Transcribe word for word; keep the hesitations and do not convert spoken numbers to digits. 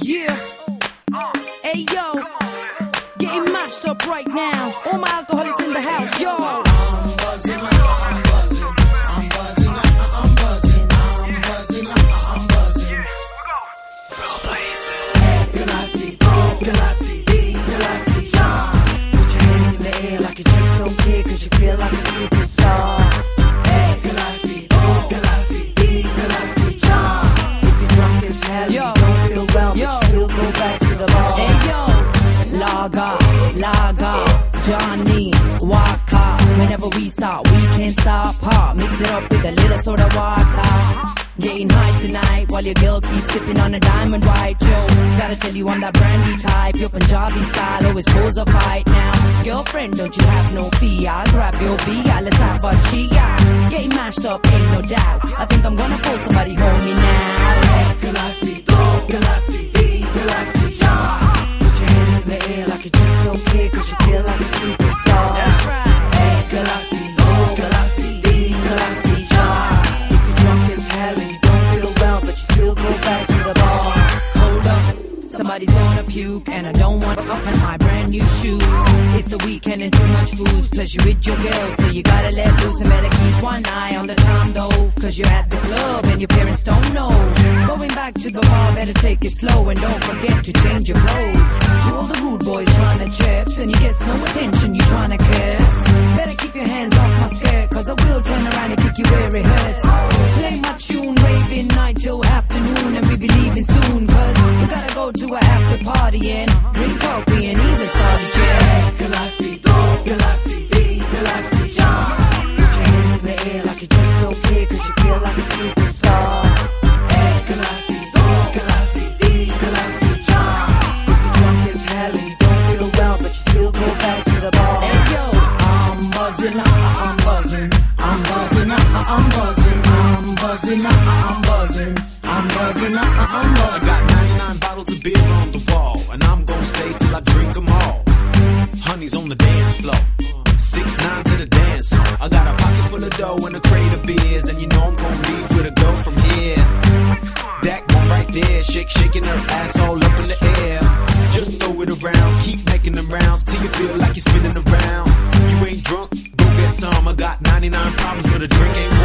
Yeah. Hey yo, getting matched up right now. All my alcoholics in the house, yo. I'm buzzing, I'm buzzing, I'm buzzing, I'm buzzing, I'm buzzing, I'm buzzing. Galassi, oh, Galassi, B, Galassi, ja. Put your hands in the air like you just don't care, cause you feel like a superstar. Hey, Galassi, oh, Galassi, B, Galassi, ja. If you're drunk as hell, yo, you don't feel well, yo, but you still go back to the bar. Hey yo, lager, lager, Johnny Walker. Whenever we start, we can't stop. Hot, mix it up with a little soda water. Getting high tonight while your girl keeps sipping on a diamond white. Yo, gotta tell you I'm that brandy type. Your Punjabi style always pulls a fight now. Girlfriend, don't you have no fear? I'll grab your beer, let's have a chia. Getting mashed up, ain't no doubt. I think I'm gonna pull somebody home me now. Galassi, go, Galassi, be Galassi, ja. Put your hands in the air like you just don't care, cause you feel like a superstar. That's right. Hey, Galassi, go, Galassi, be Galassi, ja. If you're drunk as hell and you don't feel well, but you still go back to the bar. Hold up, somebody's gonna puke, and I don't want to open my brand new shoes. It's the weekend and too much booze, plus you with your girl, so you gotta let loose and better keep one eye on the time though, cause you're at the club and your parents don't know. Going back to the bar, better take it slow and don't forget to change your clothes. To all the rude boys trying to chips and you get no attention, you trying to kiss. Better keep your hands off my skirt, cause I will turn around and kick you where it hurts. Play my tune, raving night till afternoon, and we be leaving soon, cause we gotta go to a after party and drink coffee and even start a jet. Galassi, go, Galassi, be Galassi, ja. Put your hands in the air like you just don't care, cause you feel like a superstar. Hey, Galassi, go, Galassi, be Galassi, ja. If you're drunk as hell and you don't feel well, but you still go back to the bar. Hey yo, I'm buzzing, I'm buzzing, I'm buzzing, I'm buzzing, I'm buzzing, I'm buzzing, I'm buzzing, I'm buzzing. I got ninety-nine bottles of beer on the wall, and I'm gonna stay till I drink them all. Honey's on the dance floor, six nine to the dance. I got a pocket full of dough and a crate of beers, and you know I'm gonna leave with a go from here. That one right there, shake, shaking her ass all up in the air. Just throw it around, keep making them rounds till you feel like you're spinning around. You ain't drunk, go get some. I got ninety-nine problems, but a drink ain't